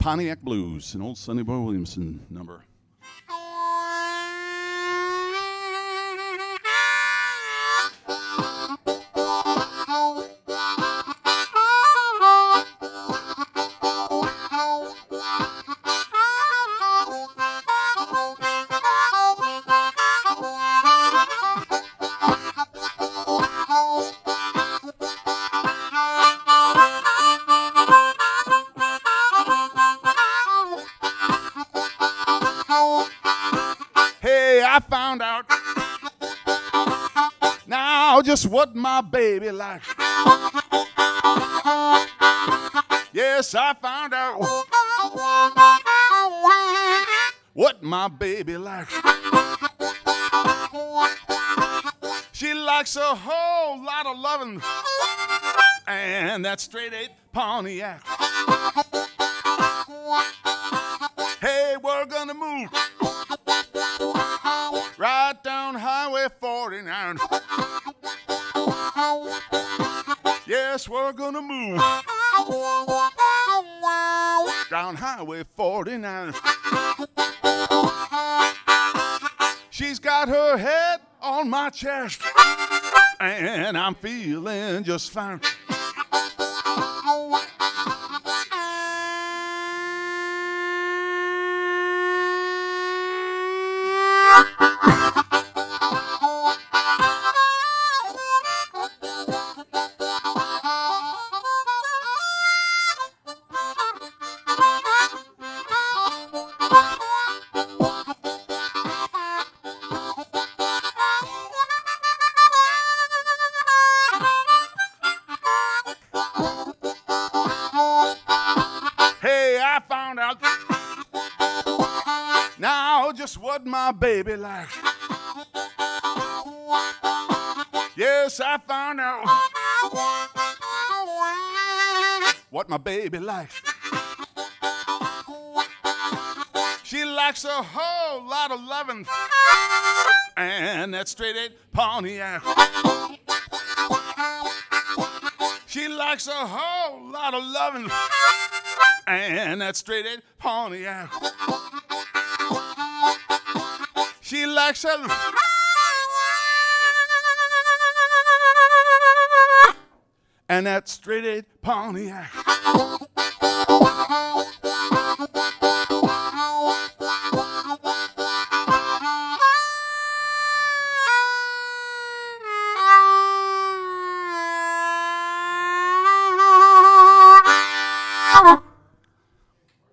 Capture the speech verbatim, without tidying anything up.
Pontiac Blues, an old Sonny Boy Williamson number. I found out now just what my baby likes. Yes, I found out what my baby likes. She likes a whole lot of loving and that straight eight Pontiac. Hey, we're gonna move right down Highway forty-nine. Yes, we're gonna move down Highway forty-nine. She's got her head on my chest, and I'm feeling just fine. Hey, I found out now just what my baby likes. Yes, I found out what my baby likes. She likes a whole lot of loving and that straight eight Pontiac. She likes a whole lot of loving and that straight eight Pontiac. She likes a and that straight eight Pontiac.